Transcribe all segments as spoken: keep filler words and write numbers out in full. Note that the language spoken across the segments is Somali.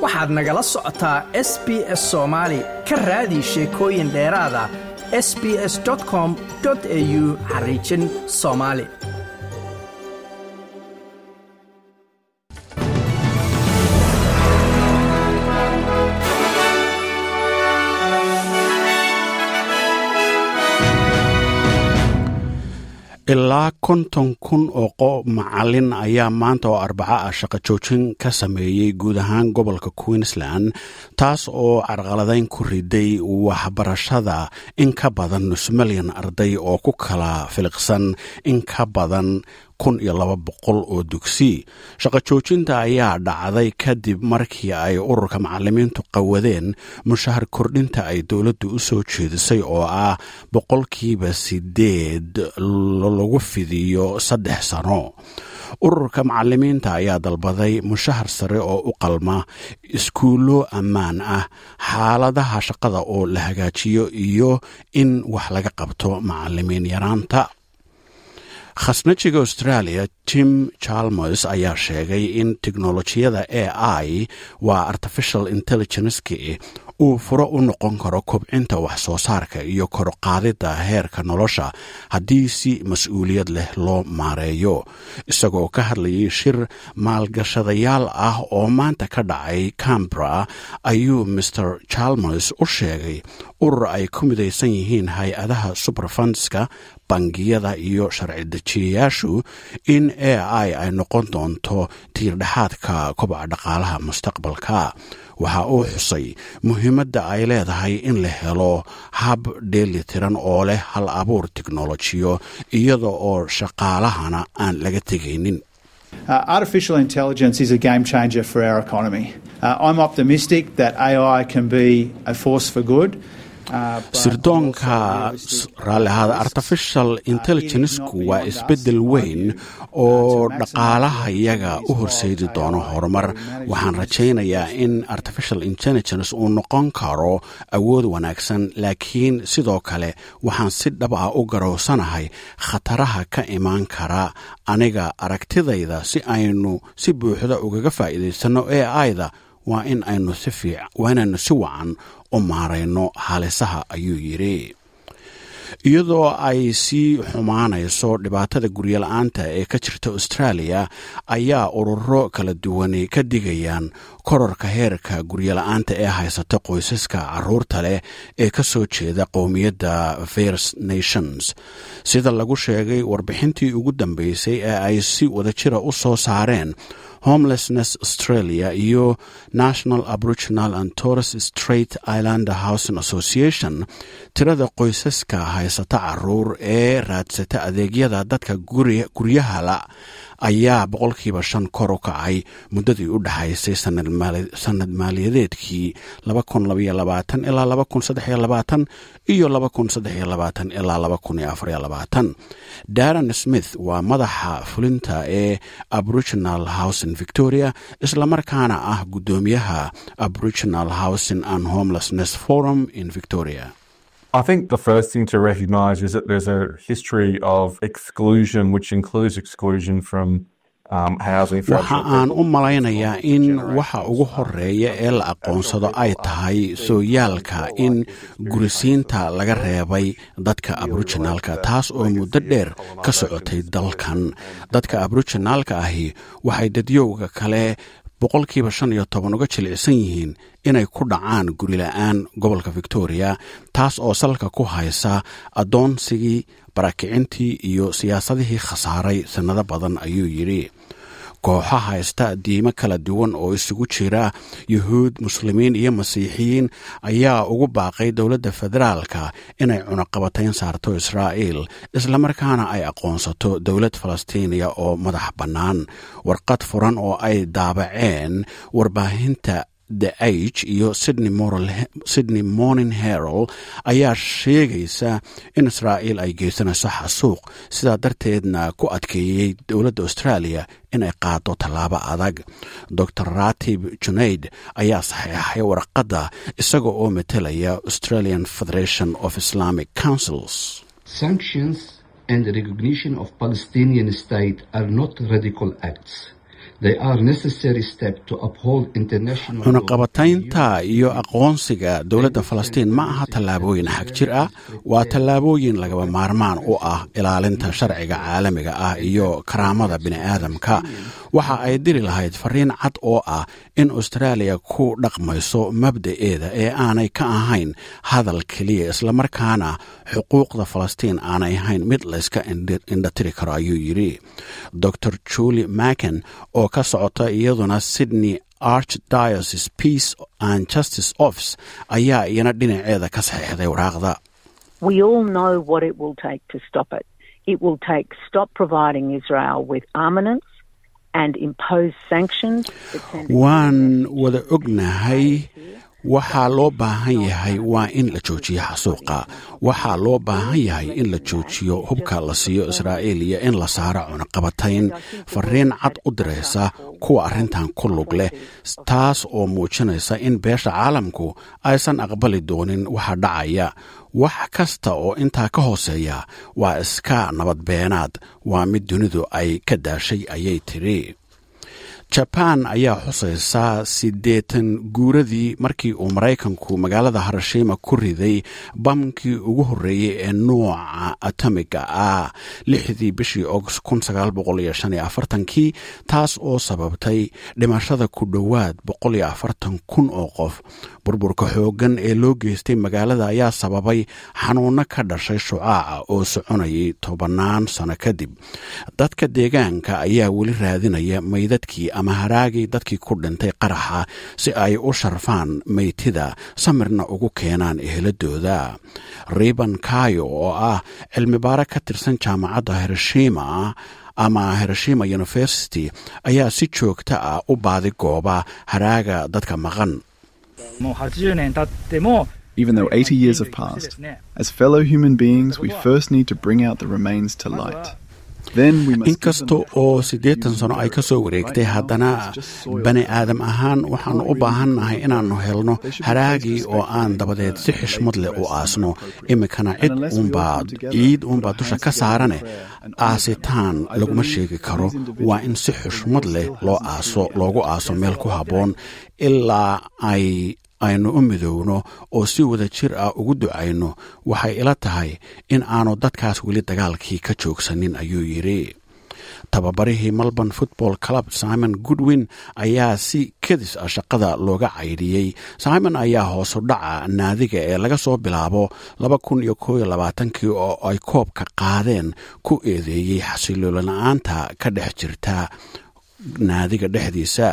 waxaad nagala socotaa S B S Soomaali ka raadi sheekooyin dheeraada s b s dot com dot a u xariijin Soomaali. ilaa konton kun oo macallin ayaa maanta oo arbaca ah shaqo joojin ka sameeyey guud ahaan gobolka Queensland taas oo carqaladayn ku riday waxbarashada in ka badan nus milyan arday oo ku kala filiqsan in ka badan kun iyo laba boqol oo dugsi. shaqo joojinta ayaa dhacday kadib markii ay ururka macallimiintu qawadeen mushahar kordhinta ay dowladdu u soo jeedisay oo ah boqolkiiba sideed lagu fidiyo saddex sano. ururka macallimiinta ayaa dalbaday mushahar sare oo u qalma iskuulo ammaan ah, xaaladaha shaqada oo la hagaajiyo iyo in wax laga qabto macallimiin yaraanta. khasnajiga Australia Tim Chalmers ayaa sheegay in teknolojiyada A I waa artificial intelligence uu furo u noqon karo kobcinta wax soo saarka iyo kor u qaadida heerka nolosha haddii si mas'uuliyad leh loo maareeyo. isagoo ka hadlayay shir maalgashadayaal ah oo maanta ka dhacay Canberra ayuu Mister Chalmers u sheegay urur ay ku midaysan yihiin hay-adaha superfundska, bangiyada iyo sharci dejiyayaashu in A I ay noqon doonto tiirdhexaadka kobaca dhaqaalaha mustaqbalka. waxa uu xusay muhiimadda ay leedahay in la helo hab dheelitiran oo leh hal abuur teknolojiyo iyada oo shaqaalahana aan laga tegaynin. Uh, artificial intelligence is a game changer for our economy. Uh, I'm optimistic that A I can be a force for good. sirdoonka raallihada artificial intelligenceku waa isbeddel weyn oo dhaqaalaha iyaga u horseedi doono horumar. waxaan rajaynayaa in artificial intelligence uu noqon karo awood wanaagsan, laakiin sidoo kale waxaan si dhab ah u garowsanahay khataraha ka imaan kara. aniga aragtidayda si aynu si buuxda ugaga faa'iidaysano A I-da waa in aynu si fiic waa inaynu si wacan u maarayno halisaha, ayuu yidhi. iyadoo ay sii xumaanayso dhibaatada guryo-la'aanta ee ka jirta Australia ayaa ururo kala duwani ka digayaan kororka heerka guryo-la'aanta ee haysata qoysaska carruurta leh ee ka soo jeeda qowmiyadda First Nations. sida lagu sheegay warbixintii ugu dambeysay ee ay si wadajira u soo saareen Homelessness Australia iyo National Aboriginal and Torres Strait Islander Housing Association, tirada qoysaska haysata carruur ee raadsata adeegyada dadka guryaha la ayaa boqolkiiba shan kor u kacay muddadii u dhaxaysay sanad maaliyadeedkii laba kun laba iyo labaatan ilaa laba kun saddex iyo labaatan iyo laba kun saddex iyo labaatan ilaa laba kun afar iyo labaatan. Darren Smith waa madaxa fulinta ee Aboriginal Housing Victoria, isla markaana ah guddoomiyaha Aboriginal Housing and Homelessness Forum in Victoria. I think the first thing to recognise is that there's a history of exclusion, which includes exclusion from um, housing for waxa aan u malaynayaa in waxa ugu horeeya ee la aqoonsado ay tahay sooyaalka in gurisiinta laga reebay dadka aboriginaalka, taas oo muddo dheer ka socotay dalkan. dadka aboriginaalka ahi waxay dadyowga kale boqolkiiba shan iyo toban uga jilicsan yihiin inay ku dhacaan gurila'aan gobolka Victoria, taas oo salka ku haysa adoonsigii, barakicintii iyo siyaasadihii khasaaray sanado badan, ayuu yidhi. kooxo haysta diimo kala duwan oo isugu jira yuhuud, muslimiin iyo masiixiyiin ayaa ugu baaqay dowladda federaalka inay cunaqabatayn saarto Israa'iil, islamarkaana ay aqoonsato dowlad Falastiiniya oo madax bannaan. warqad furan oo ay daabaceen warbaahinta The Age iyo Sydney, Moral, Sydney Morning Herald ayaa sheegaysa in Israa'iil ay geysanayso xasuuq, sidaa darteedna ku adkeeyey dowladda Australia inay qaado tallaabo adag. Doctor Ratib Junaid ayaa saxeexay warqadda isaga oo metelaya Australian Federation of Islamic Councils. Sanctions and recognition of Palestinian state are not radical acts. They are necessary steps to uphold international cunaqabataynta iyo aqoonsiga dowladda Falastiin ma aha tallaabooyin xag jir ah, waa tallaabooyin lagaba maarmaan u ah ilaalinta sharciga caalamiga ah iyo karaamada bini'aadamka. waxa ay diri lahayd fariin cad oo ah in Australia ku dhaqmayso mabda'eeda ee aanay ka ahayn hadal kaliya, isla markaana xuquuqda Falastiin aanay ahayn mid la iska indhatiri karo, ayuu yiri Doctor Julie Macken oo ka socota iyaduna Sydney Archdiocese Peace and Justice Office ayaa iyana dhinaceeda ka saxiixday waraaqda. We all know what it will take to stop it. It will take stop providing Israel with armaments and impose sanctions. Waan wada ognahay waxaa loo baahan yahay waa in la joojiyo xasuuqa. waxaa loo baahan yahay in la joojiyo hubka la siiyo Israa'iil iyo in la saaro cunaqabatayn fariin cad u diraysa kuwa arrintan ku lug leh, taas oo muujinaysa in beesha caalamku aysan aqbali doonin waxa dhacaya. wax kasta oo intaa ka hooseeya waa iska nabadbeenaad, waa mid dunidu ay ka daashay, ayay tiri. Japan ayaa xusaysa siddeetan guuradii markii uu Maraykanku magaalada Hiroshima ku riday bamkii ugu horreeyay ee nooca atomiga ah lixdii bishii August kun sagaal boqol shan iyo afartan kii, taas oo sababtay dhimashada ku dhowaad boqol iyo afartan kun oo qof. burburka xooggan ee loo geystay magaalada ayaa sababay xanuuno ka dhashay shucaaca oo soconayay tobanaan sano kadib. dadka deegaanka ayaa weli raadinaya meydadkii ama haraagii dadkii ku dhintay qaraxa si ay u sharfaan meydtida samirna ugu keenaan eheladooda. Riban Kayo oo ah cilmibaare ka tirsan jaamacadda Hiroshima ama Hiroshima University ayaa si joogta ah u baadi gooba haraaga dadka maqan. Even though eighty years have passed, as fellow human beings, we first need to bring out the remains to light. inkasta oo siddeetan sano ay ka soo wareegtay, haddana bani aadam ahaan waxaanu u baahannahay inaannu helno haraagii oo aan dabadeed si xishmad leh u aasno. iminkana cid uunbaa ciid uunbaa dusha ka saarane aasitaan laguma sheegi karo. waa in si xushmad leh loo aaso loogu aaso meel ku habboon ilaa ay aynu u midowno oo si wada jir ah ugu ducayno. waxay ila tahay in aanu dadkaas weli dagaalkii ka joogsanin, ayuu yiri. tababarihii Melbourne Football Club Simon Goodwin ayaa si kadis ah shaqada looga caydhiyey. Simon ayaa hoos u dhaca naadiga ee laga soo bilaabo laba kun iyo kow iyo labaatan kii oo ay koobka qaadeen ku eedeeyey xasilooni la'aanta ka dhex jirta naadiga dhexdiisa.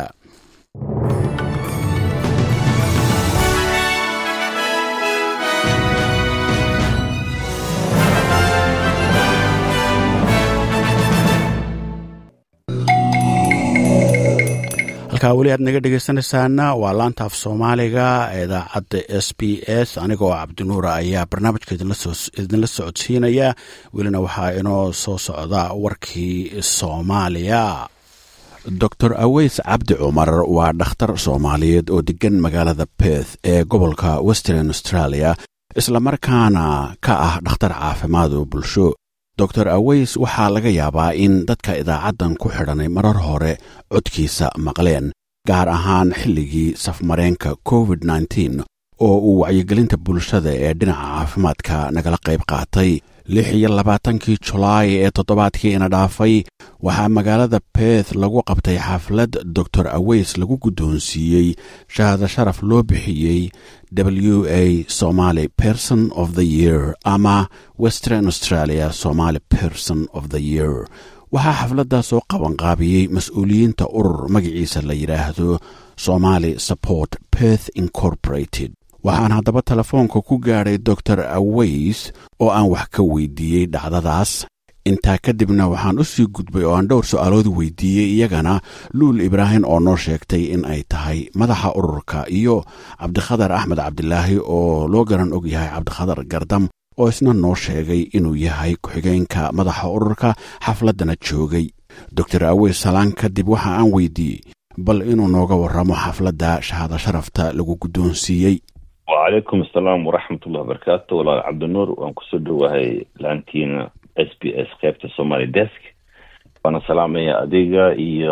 halkaa weli aad naga dhegaysanaysaana waa laanta af Soomaaliga ee idaacadda S B S. anigoo Cabdinuura ayaa barnaamijka idinla socodsiinaya. welina waxaa inoo soo socda warkii Soomaaliya. Doctor Aweys Cabdi Cumar waa dhakhtar Soomaaliyeed oo degan magaalada Perth ee gobolka Western Australia, isla markaana ka ah dhakhtar caafimaad oo bulsho. Doctor Aweys waxaa laga yaabaa in dadka idaacaddan ku xidhanay marar hore codkiisa maqleen, gaar ahaan xilligii safmareenka covid nineteen oo uu wacyigelinta bulshada ee dhinaca caafimaadka nagala qayb qaatay. lix iyo labaatankii Julaay ee toddobaadkii ina dhaafay waxaa magaalada Perth lagu qabtay xaflad Doctor Aweys lagu guddoonsiiyey shahaado sharaf loo bixiyey W A Somali Person of the Year ama Western Australia Somali Person of the Year. waxaa xafladda soo qabanqaabiyey mas'uuliyiinta urur magaciisa la yidhaahdo Somali Support Perth Incorporated. waxaan haddaba telefoonka ku gaadhay Doctor Aweys oo aan wax ka weydiiyey dhacdadaas. intaa kadibna waxaan u sii gudbay oo aan dhowr su'aalood weydiiyey iyagana Luul Ibraahim oo noo sheegtay in ay tahay madaxa ururka, iyo Cabdikhadar Axmed Cabdilaahi oo loo garan og yahay Cabdikhadar Gardam oo isna noo sheegay inuu yahay ku-xigeenka madaxa ururka xafladana joogay. Doctor Aweys salaan kadib waxa aan weydiiyey bal inuu nooga warramo xafladda shahaado sharafta lagu guddoonsiiyey. وعليكم السلام ورحمة الله وبركاته. والله عبد النور وانكسدوا وهي لانتينا اس بي اس قيبت الصومالي ديسك. وانا سلامي اديغا ايا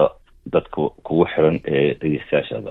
dadka kugu xiran ee dhegeystayaashada.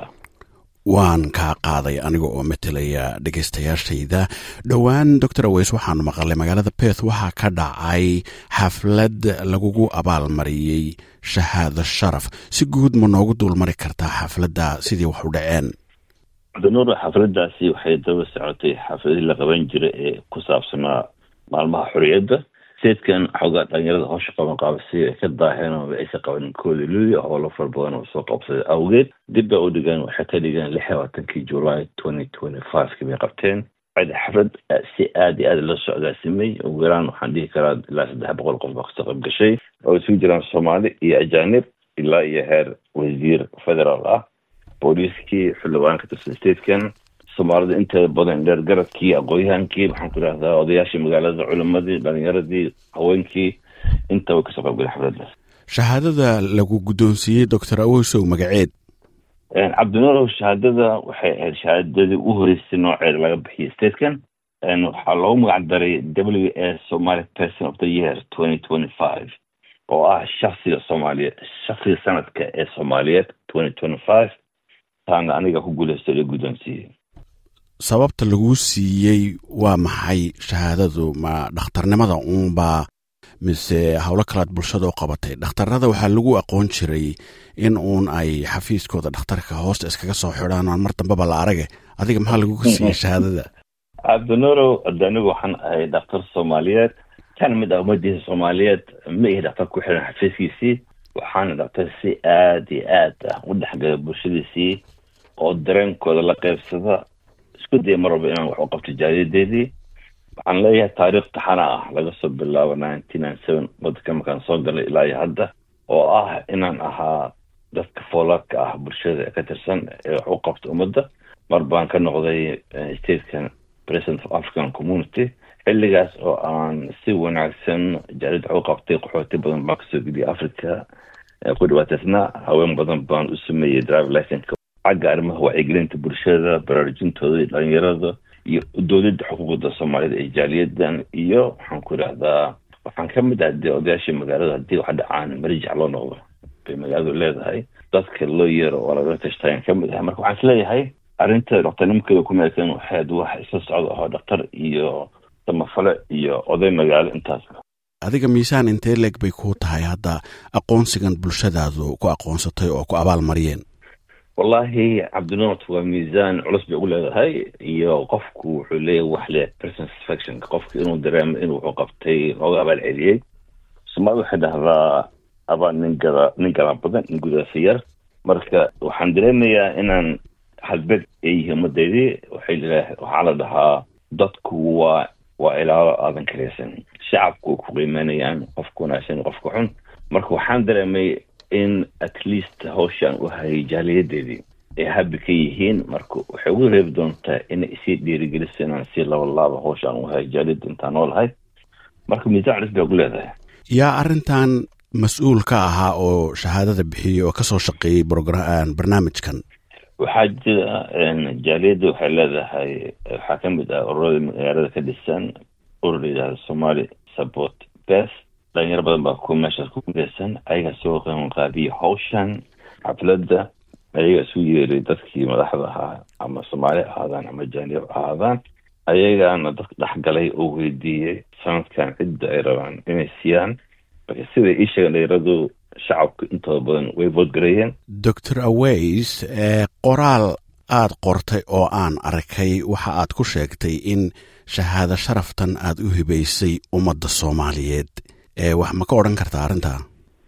waan kaa qaaday aniga oo matalaya dhegaystayaashayda. dhowaan doctor Aweys waxaanu maqalay magaalada Perth waxaa ka dhacay xaflad lagugu abaalmariyey shahaado sharaf. si guud ma noogu dulmari kartaa xafladda sidii wax u dhaceen? Cabdinuur, xafladdaasi waxay daba socotay xafladii la qaban jiray ee ku saabsanaa maalmaha xorriyadda. seedkan xoogaa dhalinyarada howsha qaban qaabasi ay ka daaheen oo aysan qabanin koodi luuya oo la far badan oo soo qabsaday awgeed dib bay u dhigaan. waxay ka dhigeen lix iyo labaatankii July twenty twenty-five kii bay qabteen. cid xaflad si aad iyo aad la socdaasimay ugu yaraan waxaan dhihi karaa ilaa saddex boqol qof baa kasoo qayb gashay oo isugu jiraan Soomaali iyo ajaanib ilaa iyo heer wasiir federaal ah, booliiskii, xildhibaan ka tirsan statekan, Soomaalida inteeda badan, dheer garadkii, aqoonyahankii, waxaan ku idhahdaa odayaashii magaalada, culimadii, dhalinyaradii, haweenkii, intaba kasoo qayb galay xafladdaas. shahaadada lagu guddoonsiiyey doctor Aweysow magaceed? Cabdinuur, shahaadada waxay ahayd shahaadadii u horeysay nooceeda laga bixiyay statekan. waxaa loogu magac daray W A Somali Person of the Year twenty twenty-five oo ah shakhsiga Soomaaliyeed, shakhsiga sanadka ee Soomaaliyeed twenty twenty-five. taana aniga ku guuleystay la guddoonsiiyey. sababta lagu siiyey waa maxay shahaadadu? ma dhakhtarnimada uunbaa mise howlo kalaad bulshada u qabatay? dhakhtarada waxaa lagu aqoon jiray in uun ay xafiiskooda dhakhtarka hoosta iskaga soo xidhaan aan mar dambeba la arage. adiga maxaa lagu siiyey shahaadada? Cabdinuurow, anigu waxaan ahay dhakhtar Soomaaliyeed, kan mid ah ummadiisa Soomaaliyeed. ma ihi dhakhtar ku xiran xafiiskiisii, waxaana dhakhtar si aad iyo aad ah u dhexgala bulshadiisii oo dareenkooda la qaybsada, isku daya mar walba inaan wax u qabto jaariyadeedii. waxaan leeyahay taariikh taxana ah laga soo bilaabo nineteen ninety-seven wadanka markaan soo galay ilaa iyo hadda, oo ah inaan ahaa dadka foolaadka ah bulshada ka tirsan ee wax u qabta ummadda. mar baan ka noqday statekan president of African Community. xilligaas oo aan si wanaagsan jaariyad wax u qabtay, qaxooti badan baan kasoo geliyay Africa ku dhawaateysna, haween badan baan u sameeyey drive license xagga arrimaha wacyigelinta bulshada, baraarujintooda, dhalinyarada iyo dowladda xuquuqda Soomaalida ee jaaliyadan. iyo waxaan ku idhahdaa waxaan ka mid ah dee odayaashii magaalada. haddii wax dhacaan marjac loo noqdo bay magaaladu leedahay, dadka loo yeero oo lagala tashtaayan ka mid ah. marka waxaan isleeyahay arrinta dhakhtarnimakeeda ku meelsan waxaad wax isla socda oo dhakhtar iyo samafale iyo oday magaalo intaas. adiga miisaan intee leeg bay kuu tahay hadda aqoonsigan bulshadaadu ku aqoonsatay oo ku abaal mariyeen? wallahi Cabdinuur, waa miisaan culus bay ugu leedahay, iyo qofku wuxuu leeyahay wax le person satisfaction, qofku inuu dareemo inuu wuxuu qabtay looga abaal celiyey. Soomaalida waxay dhahdaa abaa nin gada nin gada badan in gudaasa yar. marka waxaan dareemayaa inaan halbeeg ay yihiin ummadeydii. waxay leedahay waxaa la dhahaa dadku waa waa ilaalo aadan karaysan, shacabku ku qiimeynayaan qofka wanaagsan qofka xun. marka waxaan dareemay in at least hawshan u hayay jaaliyadeedii ay habi ka yihiin. marka waxay ugu reebi doontaa inay isii dhiirigeliso inaan sii laba laaba hawshan u hayay jaaliyada intaan noolahay. marka miisaan culus bay ugu leedahay. yaa arrintan mas-uul ka ahaa oo shahaadada bixiyey oo kasoo shaqeeyey brogram barnaamijkan? waxaa jira jaaliyadda waxay leedahay, waxaa ka mid ah ururada magaalada ka dhisan, urur la yidhahda Somali Support Base. dhalinyaro badan baa ku meeshaas ku midaysan, ayagaa soo qabanqaabiya hawshan xafladda. ayagaa isu yeeray dadkii madaxda ahaa, ama Soomaali ahaadaan ama jaanib ahaadaan. ayagaana dadka dhexgalay oo weydiiyey sanadkan cidda ay rabaan inay siiyaan. marka siday ii sheegeen dhalinyaradu, shacabku intooda badan way voodgareeyeen. doctor Aweys, ee qoraal aad qortay oo aan arkay waxa aad ku sheegtay in shahaado sharaftan aad u hibaysay ummadda Soomaaliyeed. ee wax ma ka odhan kartaa arrintaa?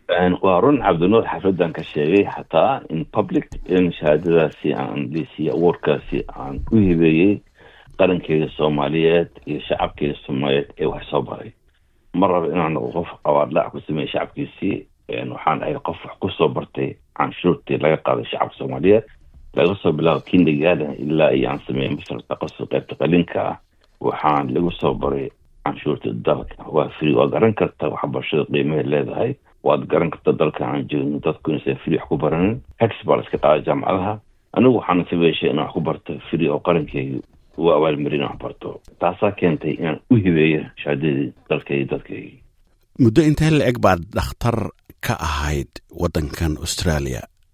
waa run Cabdinuur, xafladan ka sheegay xataa in public in shahaadadaasi aan liisiya awardkaasi aan u hibeeyey qarankeyga Soomaaliyeed iyo shacabkeyga Soomaaliyeed ee wax soo baray. mar raba inaan noqdo qof awaardhac ku sameeyey shacabkiisii. waxaan ahay qof wax ku soo bartay canshuurtii laga qaaday shacabka Soomaaliyeed, laga soo bilaabo kindergarten ilaa iyo aan sameeyey masharta qasri qaybta qalinka ah. waxaan lagu soo baray canshuurta dalka. waa free, waa garan kartaa waxbarashada qiimaha leedahay. waad garan kartaa dalka aan joogno dadku inaysan free wax ku baranin. hex baa la iska qaaday jaamacadaha. anigu waxaan sameeyay inaan wax ku barto free oo qarankeyga u abaalmarin wax barto. taasaa keentay inaan u hibeeyo shahaadadii dalkayga dadkayga. muddo intee la eg baad dhakhtar ka ahayd waddankan Australia?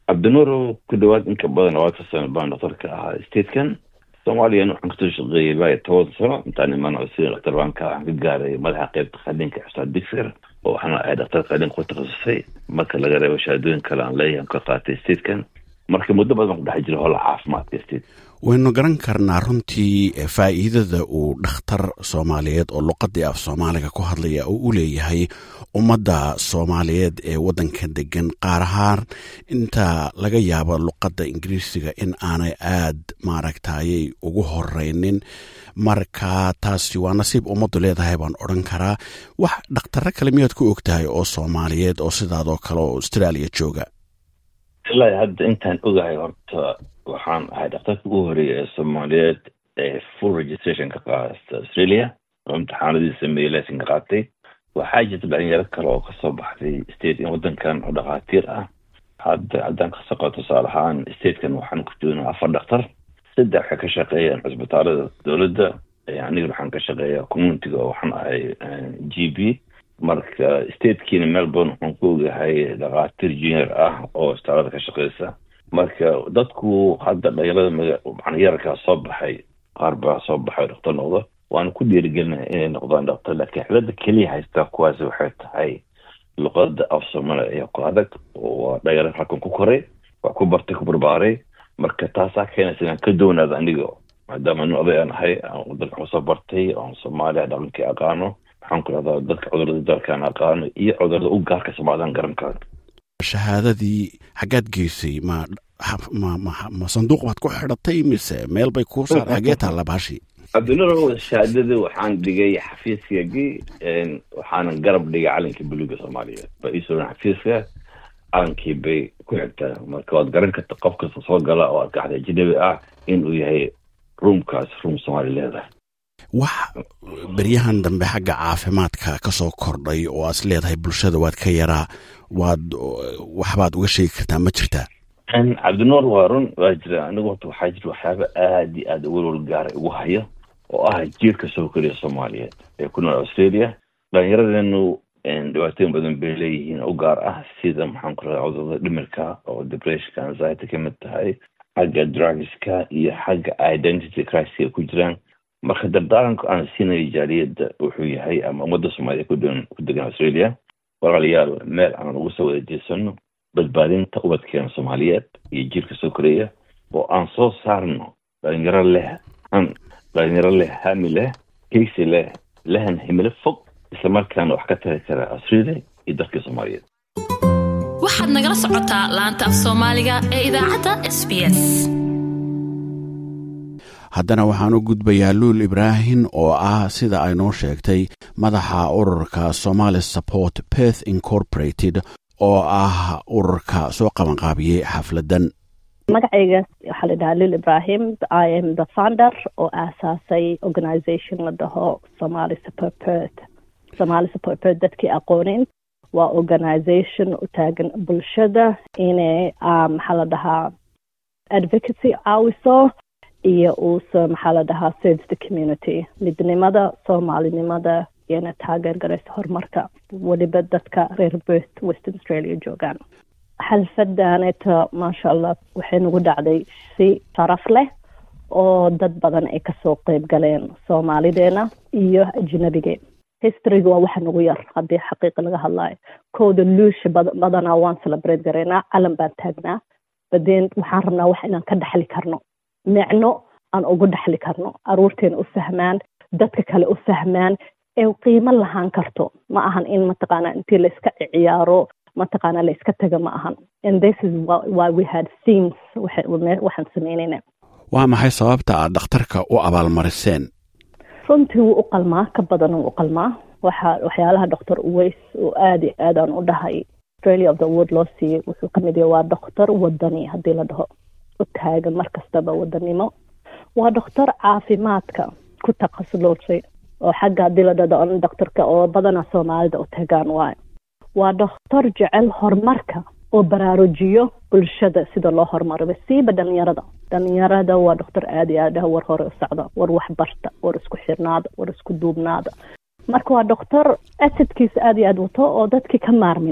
cabdinuur ku dhawaad inka badan waa ka soo baan doctorka ah statekan Soomaaliya waxaan ka soo shaqeeyay baa toban sano intaan imaan cusub doctor banka aan ka gaaray madaxa qaybta qaliinka Ustaad Digfir oo waxaan ahay doctor qaliin ku takhasusay marka laga reebo shahaadooyin kale aan leeyahay ka qaatay statekan markii muddo badan ku dhex jiray howlo caafimaadka state waynu garan karnaa runtii faa'iidada uu dhakhtar Soomaaliyeed oo luqadii af Soomaaliga ku hadlaya uu u leeyahay ummadda Soomaaliyeed ee waddanka degan qaar ahaan inta laga yaabo luqadda Ingiriisiga in aanay aad maaragtay ugu horeynin marka taasi waa nasiib ummaddu leedahay baan odhan karaa wax dhakhtarro kale miyaad ku ogtahay oo Soomaaliyeed oo sidaadoo kale oo Australia jooga ilaa hadda intaan ogahay horta waxaan ahay dhakhtarka ugu horeeyay ee Soomaaliyeed ee full registration ka qaatay Australia oo imtixaanadii sameeyay laysanka qaatay waxaa jirta dhalinyaro kale oo ka soo baxday state in waddankan oo dhakhaatiir ah hadda haddaan ka soo qaato tusaale ahaan statekan waxaan ku joognaa afar dhakhtar saddex waxay ka shaqeeyaan cisbitaalada dowladda aniga waxaan ka shaqeeyaa communitiga oo waxaan ahay G P marka statekiina Melbourne waxaan ku ogahay dhakhaatiir junior ah oo isbitaalada ka shaqeysa marka dadku hadda dhalinyarada waxaan yarka soo baxay qaar baa soo baxay dhakhtar noqdo waan ku dhiirigelinahay inay noqdaan dhakhtar laakiin xirada kaliya haysta kuwaas waxay tahay luqadda af Soomaaliga ee ku adag oo dhalinyarada halkan ku koray wax ku bartay ku barbaaray marka taasaa keenaysa inaan ka doonaado aniga maadaama anu aday aan ahay aan waddanka ku soo bartay oon Soomaaliya dhaqankii aqaano waxaan ku radaa dadka cudurada dalkaan aqaano iyo cudurada u gaarka Soomaalidan garan karo shahaadadii xaggaad geysay ma ma ma sanduuq baad ku xidhatay mise meel bay kuu saar xagee taalla baashi cabdinuur shahaadada waxaan dhigay xafiiskayagii waxaanan garab dhigay calanka buluuga Soomaaliyeed ba isuran xafiiska calankii bay ku xigtaa marka waad garan karta qof kasta soo gala oo arkaxda ajnabi ah inuu yahay roomkaas room Soomaali leedahay wax beryahan dambe xagga caafimaadka ka soo kordhay oo aad leedahay bulshada waad ka yaraa waad waxbaad uga sheegi kartaa ma jirtaa cabdinuur waa run waa jira anigu horta waxaa jira waxyaaba aad iyo aad welwel gaaray ugu hayo oo ah jiilka soo koriya Soomaaliyeed ee ku nool Australia dhalinyaradeennu dhibaatooyin badan bay leeyihiin u gaar ah sida maxaan ku radaa cudurada dhimirka oo depressionka anxiety ka mid tahay xagga drugska iyo xagga identity crisis ku jiraan marka dardaaranka aan siinayo jaaliyadda wuxuu yahay ama ummadda Soomaaliyeed ku dhan ku degan Australia walaalayaal meel aan ugu soo wada jeesano badbaadinta ubadkeena Soomaaliyeed iyo jiilka soo koreya oo aan soo saarno dhalinyaro leh aan dhalinyaro leh hami leh kaysi leh lehan himilo fog isla markaana wax ka tari kara Australia iyo dadka Soomaaliyeed waxaad nagala socotaa laanta af Soomaaliga ee idaacadda S B S haddana waxaan u gudbayaa Luul Ibraahin oo ah sida ay noo sheegtay madaxa ururka Somali Support Perth Incorporated oo ah ururka soo qabanqaabiyey xafladan magacayga waxaa la dhahaa Luul Ibrahim I am the founder oo aasaasay organization la dhaho Somali Support Perth Somali Support Perth dadkii aqoonin waa organization u taagan bulshada inay maxaa la dhahaa advocacy caawiso iyo uusa maxaa la dhahaa serves the community midnimada Soomaalinimada iyana taageer garaysa horumarka waliba dadka reer Perth Western Australia joogaan xalfadaaneta maasha Allah waxay nagu dhacday si sharaf leh oo dad badan ay kasoo qayb galeen Soomaalideena iyo ajnabiga history waa waxa nagu yar hadii xaqiiqo laga hadlayo kooda luusha badanaa waan celebrate gareynaa calan baan taagnaa badeen waxaan rabnaa wax inaan ka dhaxli karno macno aan ugu dhaxli karno aruurteena u fahmaan dadka kale u fahmaan ee qiimo lahaan karto ma ahan in mataqaana intii la iska ciyaaro mataqaana la iska taga ma ahan and this is why we had themes waxaan sameynayna waa maxay sababta aad dhakhtarka u abaalmariseen runtii wuu u qalmaa ka badan wuu u qalmaa waxa waxyaalaha doctor Uways oo aad iyo aad aan u dhahay Australia of the World loo siiyey wuxuu ka mid yahay waa doctor wadani haddii la dhaho u taagan mar kastaba wadanimo waa doctor caafimaadka ku takhasusay oo xagga haddii la dhado doctorka oo badana Soomaalida u tagaan waay waa doctor jecel horumarka oo baraarujiyo bulshada sida loo horumariyo siiba dhalinyarada dhalinyarada waa doctor aad iyo aad war hore u socda war wax barta war isku xirnaada war isku duubnaada marka waa doctor acidkiisa aad iyo aad wato oo dadkii ka maarmin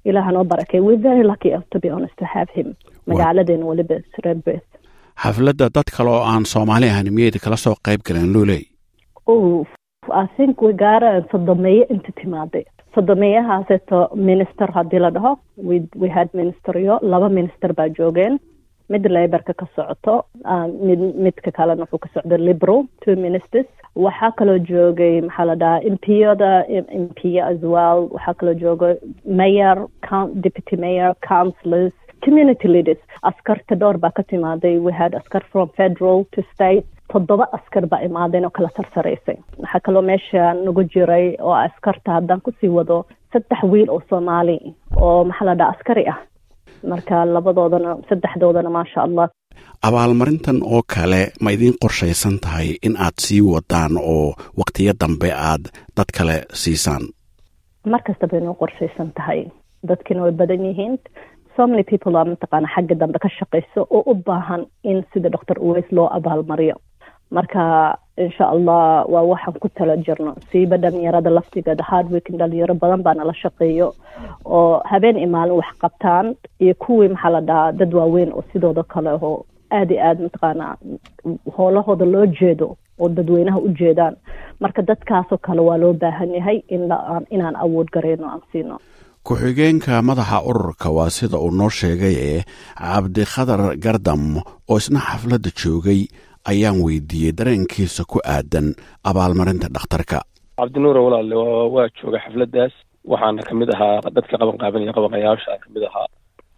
ilaah noo barakay. We're very lucky to be honest to have him. Magaaladeena waliba Red Birth. xafladda dad kale oo aan Soomaali ahayn miyay kala soo qayb galeen Luley? Oh, I think we got a sodomeeye inta timaade. Sodomeeyahaasoo minister hadii la dhaho. We we had ministeryo, laba minister baa joogeen. mid Labourka ka socoto, mid midka kalena wuxuu ka socdo Liberal, two ministers. Waxaa kaloo joogay maxaa la dhahaa M P-yada M P as well. Waxaa kaloo joogay mayor, deputy mayor, councillors, community leaders. Askarta dhowr baa ka timaaday. We had askar from federal to state. toddoba askar baa imaadeen oo kala tarsareysay. Waxaa kaloo meesha nagu jiray oo askarta haddaan kusii wado saddex wiil oo Soomaali oo maxaa la dhahaa askari ah. marka labadoodana saddexdoodana maasha Allah. abaalmarintan oo kale ma idin qorshaysan tahay in aad sii wadaan oo waqtiyo dambe aad dad kale siisaan? markasta bay noo qorshaysan tahay. dadkina way badan yihiin. So many people are mataqaana xagga dambe ka shaqeyso oo u baahan in sida Doctor Uwais loo abaalmariyo. marka insha Allah waa waxaan ku tala jirno siiba dhalinyarada laftigeeda hard working dhalinyaro badan baa nala shaqeeyo oo habeen imaalin wax qabtaan iyo kuwii maxaa la dhahaa dad waaweyn oo sidooda kale oo aad iyo aad mataqaana howlahooda loo jeedo oo dadweynaha u jeedaan. marka dadkaasoo kale waa loo baahan yahay in inaan awood gareyno aan siino. ku-xigeenka madaxa ururka waa sida uu noo sheegay ee Cabdiqadar Gardam oo isna xafladda joogay ayaan weydiiyey dareenkiisa ku aadan abaalmarinta dhakhtarka. Cabdinuur walaal waa joogay xafladdaas waxaana ka mid ahaa dadka qaban qaabanaya qabanqayaasha ka mid ahaa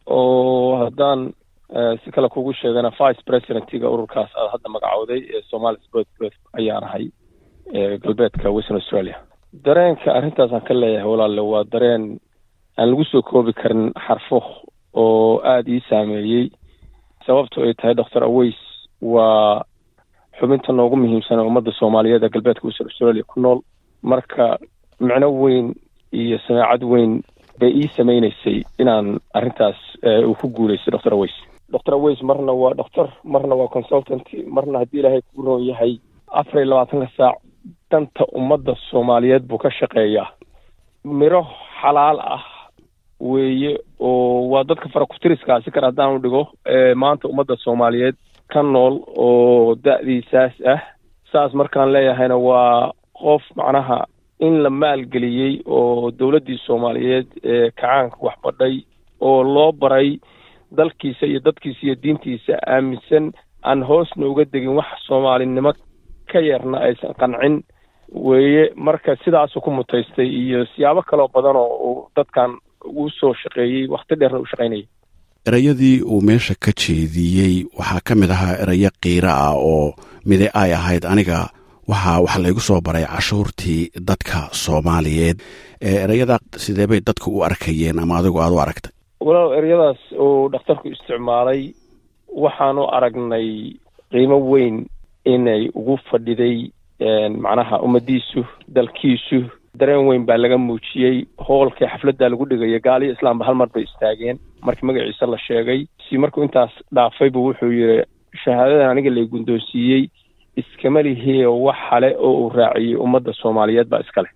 oo haddaan si kale kugu sheegana vice presidentiga ururkaas aad hadda magacowday ee Somali Sport Club ayaan ahay ee galbeedka Western Australia. dareenka arrintaasaan ka leeyahay walaal waa dareen aan lagu soo koobi karin xarfo oo aad ii saameeyey sababtoo ay tahay Doctor Uwais waa xubinta noogu muhiimsan ummadda Soomaaliyeed ee galbeedka Western Australia ku nool. marka macno weyn iyo samaacad weyn bay ii sameynaysay inaan arrintaas uu ku guuleystay Doctor Uwais. Doctor Uwais marna waa doctor, marna waa consultant, marna haddii ilaahay ku roon yahay afar iyo labaatan saac danta ummadda Soomaaliyeed buu ka shaqeeyaa. miro xalaal ah weeye oo waa dadka farakutiriska si kar haddaan u dhigo maanta ummadda Soomaaliyeed ka nool oo da'diisaas ah. saas markaan leeyahayna waa qof macnaha in la maalgeliyey oo dowladdii Soomaaliyeed ee kacaanka wax badhay oo loo baray dalkiisa iyo dadkiisa iyo diintiisa aaminsan aan hoosna uga degin wax Soomaalinimo ka yarna aysan qancin weeye. marka sidaasuu ku mutaystay iyo siyaabo kaloo badan oo dadkan uu soo shaqeeyey waqti dheerna u shaqeynayay. erayadii uu meesha ka jeediyey waxaa ka mid ahaa erayo qiira ah oo mide ay ahayd aniga waxaa wax laygu soo baray cashuurtii dadka Soomaaliyeed. erayada sidee bay dadku u arkayeen ama adigu aad u aragtay? walaal erayadaas oo dhakhtarku isticmaalay waxaanu aragnay qiimo weyn inay ugu fadhiday macnaha ummadiisu dalkiisu. dareen weyn baa laga muujiyey. hoolka xafladda lagu dhigay gaaliyo islaamba hal mar bay istaageen markii magaciisa la sheegay. si markuu intaas dhaafay buu wuxuu yiri shahaadadan aniga la gundoonsiiyey iskama lihi wax xale oo uu raaciyay ummadda Soomaaliyeed baa iskale.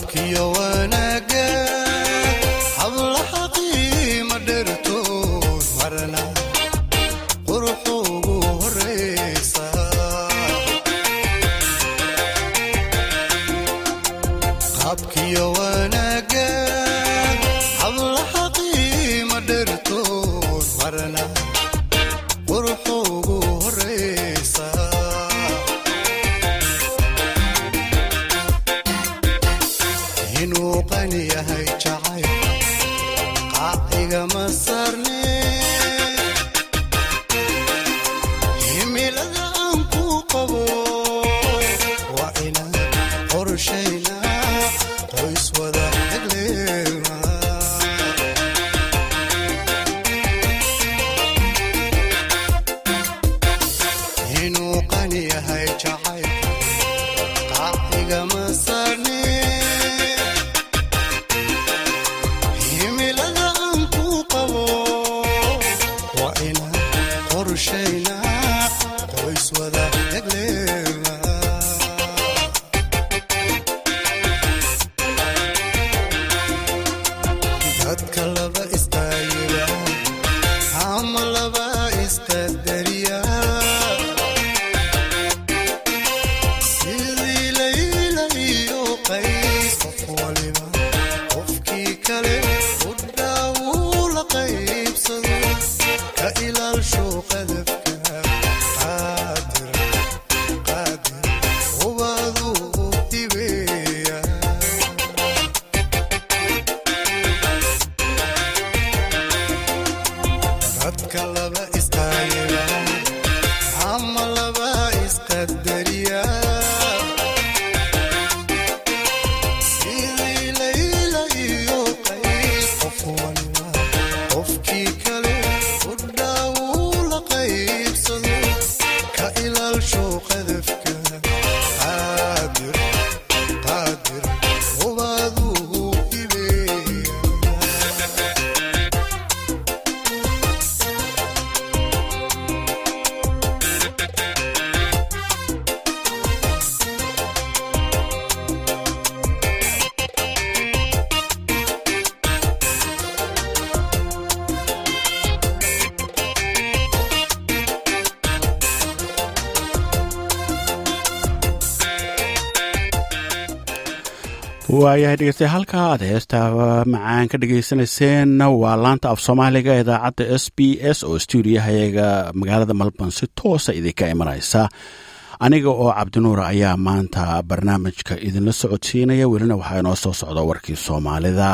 waayahay dhegeystayaal halka aad heesta macaan ka dhegaysanayseen waa laanta af soomaaliga idaacadda s b s oo stuudiyahayaga magaalada melbourne si toosa idinka imanaysa aniga oo cabdinuur ayaa maanta barnaamijka idinla socodsiinaya welina waxaa inoo soo socda warkii soomaalida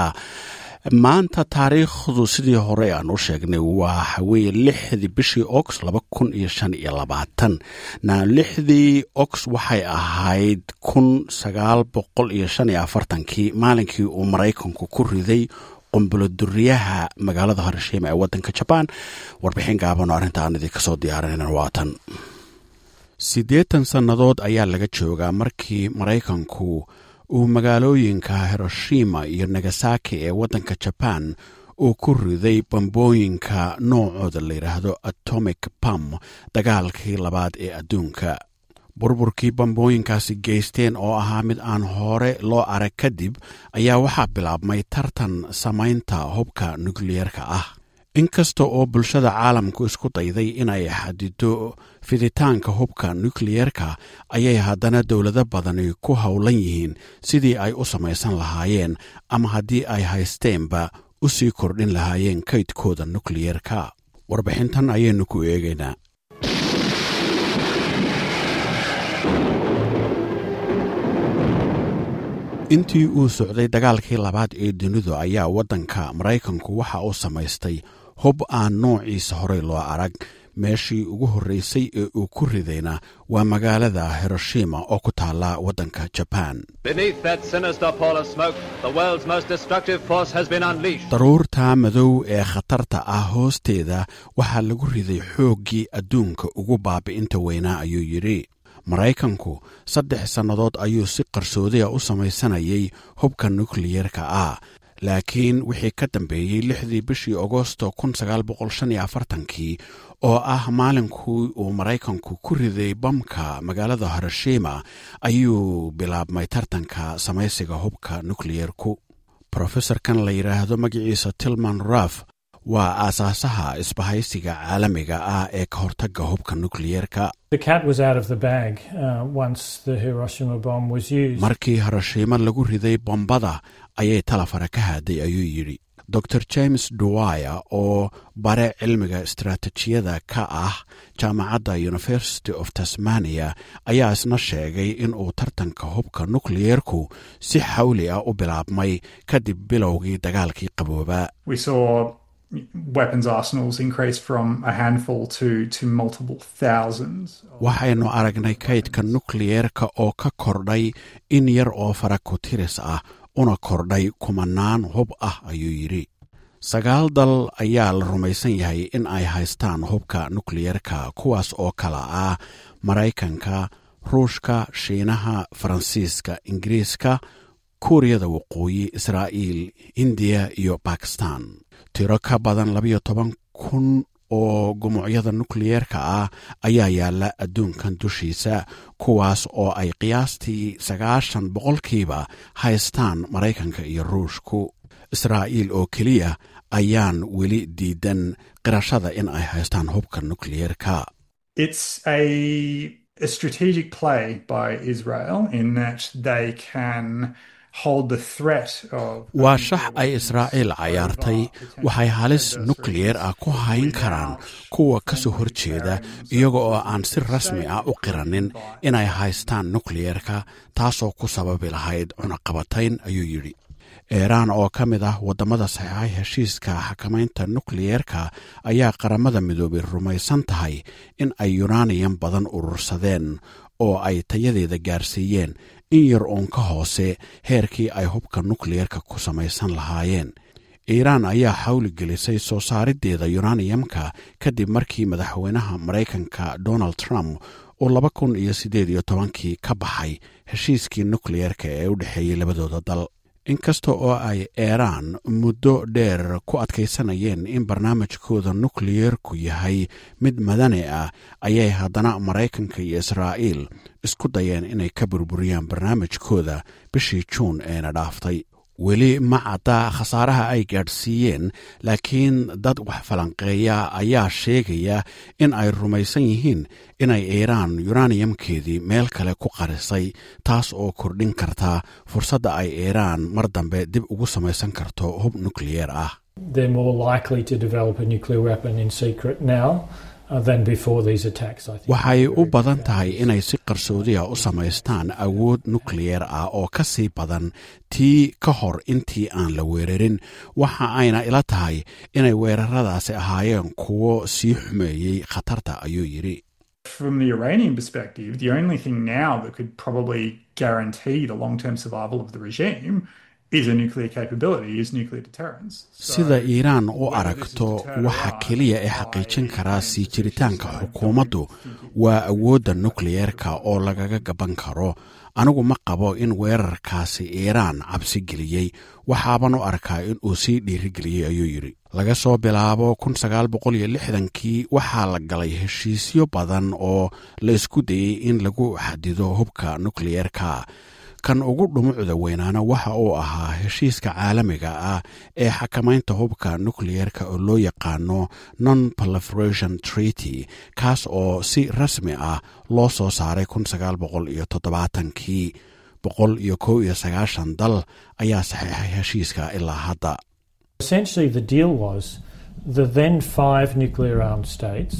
maanta taariikhdu sidii hore aan u sheegnay waa xaweeye lixdii bishii ox laba kun iyo shan iyo labaatan na lixdii ox waxay ahayd kun sagaal boqol iyo shan iyo afartankii maalinkii uu maraykanku ku riday qumbuladuriyaha magaalada Hiroshima ee wadanka Japan warbixin gaaban oo arrintan idinka soo diyaarinayna waatan siddeetan sannadood ayaa laga joogaa markii maraykanku uu magaalooyinka Hiroshima iyo Nagasaki ee wadanka Japan uu ku riday bambooyinka noocooda la yiraahdo atomic bomb dagaalkii labaad ee adduunka burburkii bambooyinkaasi geysteen oo ahaa mid aan hore loo arag kadib ayaa waxaa bilaabmay tartan samaynta hubka nukliyeerka ah inkasta oo bulshada caalamku isku dayday inay xadido fiditaanka hubka nukliyeerka ayay haddana dowlado badani ku howlan yihiin sidii ay u samaysan lahaayeen ama haddii ay haysteenba u sii kordhin lahaayeen kaydkooda nukliyeerka warbixintan ayaynu ku eegaynaa intii uu socday dagaalkii labaad ee dunidu ayaa waddanka maraykanku waxa uu samaystay hub aan noociisa horey loo arag meeshii ugu horreysay ee uu ku ridayna waa magaalada Hiroshima oo ku taala waddanka Japan daruurta madow ee khatarta ah hoosteeda waxaa lagu riday xooggii adduunka ugu baabi'inta weynaa ayuu yidhi maraykanku saddex sannadood ayuu si qarsoodiya u samaysanayay hubka nukliyeerka ah laakiin wixii ka dambeeyey lixdii bishii Agoosto kun sagaal boqol shan iyo afartankii oo ah maalinkii uu maraykanku ku riday bamka magaalada Hiroshima ayuu bilaabmay tartanka samaysiga hubka nuclearku. Professorkan la yiraahdo magaciisa Tilman Raff waa aasaasaha isbahaysiga caalamiga ah ee ka hortagga hubka nuclearka. The cat was out of the bag uh, once the Hiroshima bomb was used. Markii Hiroshima lagu riday bombada ayay talafara ka haaday ayuu yiri. Doctor James Dwyer oo bare cilmiga istiraatiijiyada ka ah jaamacadda University of Tasmania ayaa isna sheegay in uu tartanka hubka nuclearku si xawli ah u bilaabmay kadib bilowgii dagaalkii qaboobaa. We saw weapons arsenals increase from a handful to to multiple thousands. Waxaynu aragnay kaydka nuclearka oo ka kordhay in yar oo faraku-tiris ah una kordhay kumanaan hub ah ayuu yiri. Sagaal dal ayaa la rumaysan yahay in ay haystaan hubka nuclearka, kuwaas oo kala ah Maraykanka, Ruushka, Shiinaha, Faransiiska, Ingiriiska, Kuuriyada Waqooyi, Israa'iil, India iyo Pakistan. Tiro ka badan labiyo toban kun oo gumucyada nuclearka ah ayaa yaala adduunkan dushiisa, kuwaas oo ay qiyaastii sagaashan boqolkiiba haystaan Maraykanka iyo Ruushku. Israa'iil oo keliya ayaan weli diidan qirashada in ay haystaan hubka nuclearka. It's a, a strategic play by Israel in that they can hold the threat of... waa shax ay Israa'iil cayaartay. Waxay halis nuclear ah ku hayn karaan kuwa ka soo horjeeda iyaga oo aan si rasmi ah u qiranin inay haystaan nuclearka, taasoo ku sababi lahayd cunaqabatayn ayuu yidhi. Iiraan oo ka mid ah waddamada saxeexay heshiiska xakamaynta nuclearka ayaa qaramada midoobay rumaysan tahay in ay uranium badan urursadeen oo ay tayadeeda gaarsiiyeen in yar uun ka hoose heerkii ay hubka nuclearka ku samaysan lahaayeen. Iiraan ayaa xawli gelisay soo saariddeeda uraniumka kadib markii madaxweynaha Maraykanka Donald Trump uu laba kun iyo siddeed iyo tobankii ka baxay heshiiskii nuclearka ee u dhexeeyey labadooda dal. Inkasta oo ay Iiraan muddo dheer ku adkaysanayeen in barnaamijkooda nuclearku yahay mid madani ah, ayay haddana Maraykanka iyo Israa'iil isku dayeen inay ka burburiyaan barnaamijkooda bishii Juun eena dhaaftay. Weli ma cadda khasaaraha ay gaadhsiiyeen, laakiin dad wax falanqeeya ayaa sheegaya in ay rumaysan yihiin inay Iiraan uraniumkeedii meel kale ku qarisay, taas oo kordhin karta fursadda ay Iiraan mar dambe dib ugu samaysan karto hub nuclear ah. They're more likely to develop a nuclear weapon in secret now than before these attacks, I think. Waxay u badan tahay inay si qarsoodi ah u samaystaan awood nuclear ah oo ka sii badan tii ka hor intii aan la weerarin. Waxa ayna ila tahay inay weeraradaasi ahaayeen kuwo sii xumeeyey khatarta ayuu yiri. From the Iranian perspective, the only thing now that could probably guarantee the long-term survival of the regime is a nuclear capability, is nuclear deterrence. Sida Iiraan u aragto, waxa keliya ee xaqiijin karaa sii jiritaanka xukuumaddu waa awoodda nuclearka oo lagaga gaban karo. Anigu ma qabo in weerarkaasi Iiraan cabsi geliyey, waxaaban u arkaa in uu sii dhiirigeliyey ayuu yidhi. Laga soo bilaabo kun sagaal boqol iyo lixdankii waxaa la galay heshiisyo badan oo la isku dayey in lagu xadido hubka nuclearka. Kan ugu dhumucda weynaana waxa uu ahaa heshiiska caalamiga ah ee xakamaynta hubka nuclearka oo loo yaqaano Non-Proliferation Treaty, kaas oo si rasmi ah loo soo saaray kun sagaal boqol iyo toddobaatankii. boqol iyo kow iyo sagaashan dal ayaa saxeexay heshiiska ilaa hadda. Essentially the deal was the then five nuclear armed states,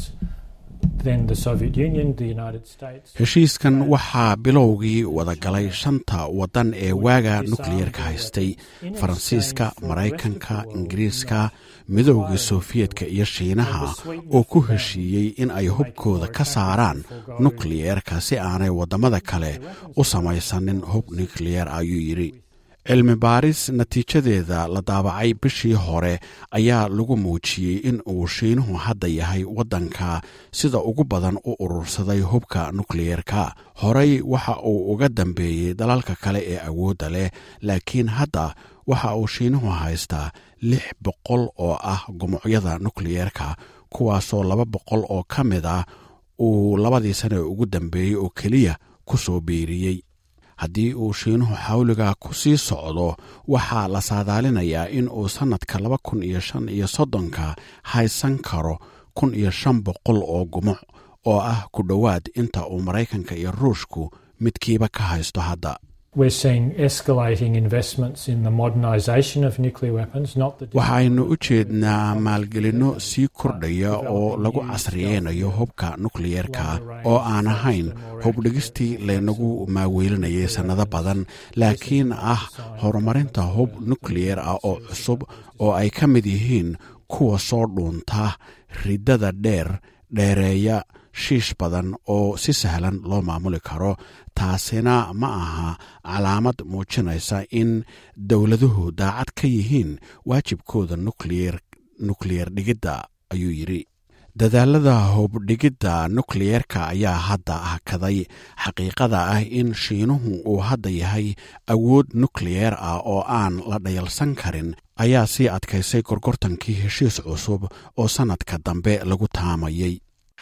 then the Soviet Union, the United States. Heshiiskan waxaa bilowgii wada galay shanta waddan ee waaga nuclearka haystay: Faransiiska, Maraykanka, Ingiriiska, Midowga Sofiyeetka iyo Shiinaha, oo ku heshiiyey in ay hubkooda ka saaraan nuclearka si aanay waddamada kale u samaysanin hub nuclear ayuu yidhi. Cilmi baaris natiijadeeda la daabacay bishii hore ayaa lagu muujiyey in uu Shiinuhu hadda yahay waddanka sida ugu badan u urursaday hubka nuclearka. Horey waxa uu uga dambeeyey dalalka kale ee awoodda leh, laakiin hadda waxa uu Shiinuhu haystaa lix boqol oo ah gumucyada nuclearka, kuwaasoo laba boqol oo ka mid ah uu labadii sane ugu dambeeyey oo keliya ku soo biiriyey. haddii uu shiinuhu xawliga ku sii socdo waxaa la saadaalinayaa in uu sannadka laba kun iyo shan iyo soddonka haysan karo kun iyo shan boqol oo gumuc oo ah ku dhowaad inta uu Maraykanka iyo Ruushku midkiiba ka haysto hadda. We're seeing escalating investments in the modernisation of nuclear weapons, not the... waxaynu u jeednaa maalgelinno sii kordhaya oo lagu casriyeynayo hubka nukliyeerka oo aan ahayn hubdhigistii laynagu maaweelinayay sannado badan, laakiin ah horumarinta hub nukliyeer ah oo cusub oo ay ka mid yihiin kuwa soo dhuunta riddada dheer dheereeya shiish badan oo si sahlan loo maamuli karo. taasina ma aha calaamad muujinaysa in dowladuhu daacad ka yihiin waajibkooda nukliyeer nukliyeer dhigidda, ayuu yidhi. dadaalada hubdhigidda nukliyeerka ayaa hadda hakaday. xaqiiqada ah in shiinuhu uu hadda yahay awood nukliyeer ah oo aan la dhayalsan karin ayaa sii adkaysay gorgortankii heshiis cusub oo sannadka dambe lagu taamayay.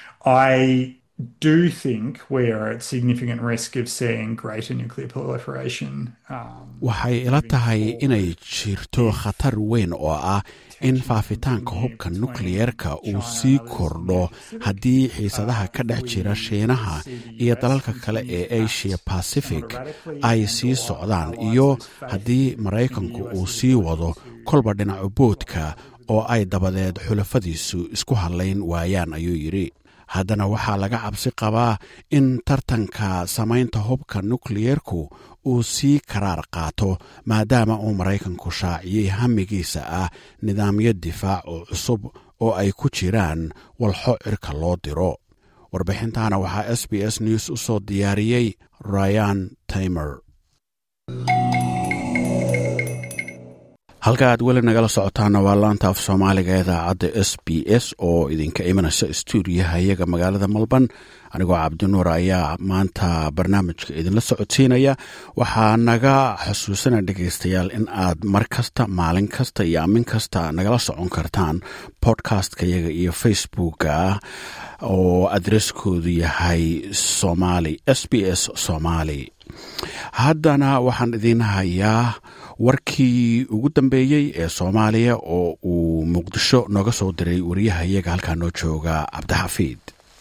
I do think we are at significant risk of seeing greater nuclear proliferation. waxay ila tahay inay jirto khatar weyn oo ah in faafitaanka hubka nukliyeerka uu sii kordho haddii xiisadaha ka dhex jira Shiinaha iyo dalalka kale ee Asia Pacific ay sii socdaan, iyo haddii Maraykanku uu sii wado kolba dhinaca boodka oo ay dabadeed xulafadiisu isku hadlayn waayaan, ayuu yidhi. haddana waxaa laga cabsi qabaa in tartanka samaynta hubka nukliyeerku uu sii karaar qaato maadaama uu Maraykanku shaaciyey hamigiisa ah nidaamyo difaac oo cusub oo ay ku jiraan walxo cirka loo diro. warbixintaana waxaa S B S News u soo diyaariyey Ryan Tamer. halka aad weli nagala socotaana waa laanta af Soomaaliga ee idaacadda S B S oo idinka imanaysa stuudiyaha iyaga magaalada Melbourne. anigoo Cabdinuur ayaa maanta barnaamijka idinla socodsiinaya. waxaa naga xasuusana dhegaystayaal in aad mar kasta, maalin kasta iyo amin kasta nagala socon kartaan podcastka iyaga iyo Facebooka oo adreskoodu yahay Somali S B S Somali. haddana waxaan idin hayaa warkii ugu dambeeyey ee Soomaaliya oo uu Muqdisho nooga soo diray wariyaha iyaga halkaa noo jooga Cabdixafiid.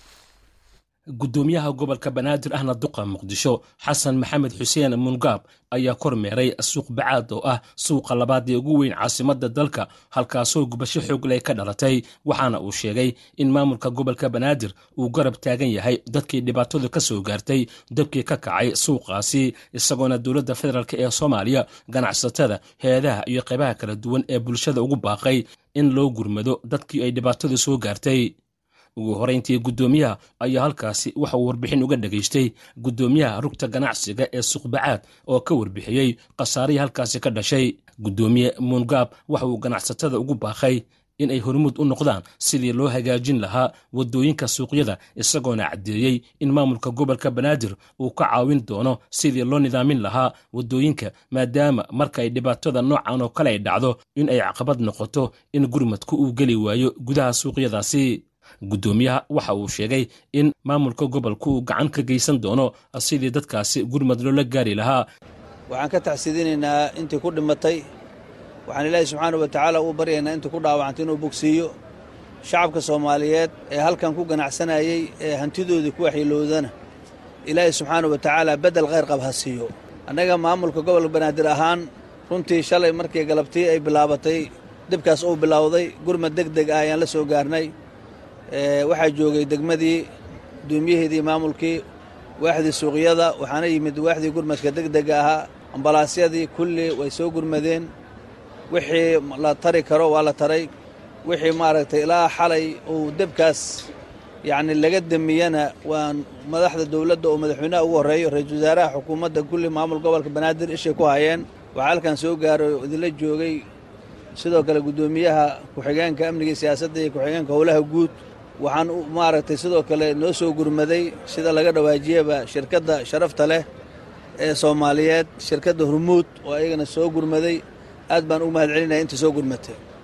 gudoomiyaha gobolka Banaadir ahna duqa Muqdisho Xasan Maxamed Xuseen Mungaab ayaa kormeeray suuq bacaad oo ah suuqa labaad ee ugu weyn caasimadda dalka, halkaasoo gubasho xoog leh ka dhalatay. waxaana uu sheegay in maamulka gobolka Banaadir uu garab taagan yahay dadkii dhibaatadu ka soo gaartay dabkii ka kacay suuqaasi, isagoona dowladda federaalk ee Soomaaliya, ganacsatada, hay'adaha iyo qaybaha kala duwan ee bulshada ugu baaqay in loo gurmado dadkii ay dhibaatadu soo gaartay. ugu horeyntii gudoomiyaha ayaa halkaasi waxa uu warbixin uga dhageystay gudoomiyaha rugta ganacsiga ee suuq bacaad oo ka warbixiyey khasaarihii halkaasi ka dhashay. gudoomiye Mungaab waxa uu ganacsatada ugu baaqay in ay hormuud u noqdaan sidii loo hagaajin lahaa wadooyinka suuqyada, isagoona caddeeyey in maamulka gobolka Banaadir uu ka caawin doono sidii loo nidaamin lahaa wadooyinka, maadaama marka ay dhibaatada noocan oo kale ay dhacdo in ay caqabad noqoto in gurmadku uu geli waayo gudaha suuqyadaasi. gudoomiyaha waxa uu sheegay in maamulka gobolku uu gacan ka geysan doono sidii dadkaasi gurmad loola gaari lahaa. waxaan ka taxsiidinaynaa intii ku dhimatay. waxaan ilaahay subxaanahu wa tacaala uu baryaynaa intii ku dhaawacantay inuu bogsiiyo. shacabka Soomaaliyeed ee halkan ku ganacsanayay ee hantidoodii ku waxyeeloodana ilaahay subxaanahu wa tacaala bedel khayr qab ha siiyo. annaga maamulka gobolka Banaadir ahaan runtii shalay markii galabtii ay bilaabatay dibkaas uu bilowday gurmad degdeg ah ayaan la soo gaarnay. waxaa joogay degmadii, gudoomiyaheedii, maamulkii, waaxdii suuqyada, waxaana yimid waaxdii gurmadka degdega ahaa, ambalaasyadii kulli way soo gurmadeen. wixii la tari karo waa la taray. wixii maaragtay ilaa xalay uu debkaas yacni laga damiyana waa madaxda dowladda oo madaxweynaha ugu horreeyo, ra-iisul wasaaraha xukuumadda, kulli maamul gobolka Banaadir ishay ku hayeen. waxaa halkan soo gaaray oo idinla joogay sidoo kale gudoomiyaha ku-xigeenka amniga iyo siyaasadda iyo ku-xigeenka howlaha guud. waxaan maaragtay sidoo kale noo soo gurmaday sida laga dhawaajiyaba shirkadda sharafta leh ee Soomaaliyeed, shirkadda Hormuud oo ayagana soo gurmaday. aad baan ugu mahadcelinaya inta soo gurmatay.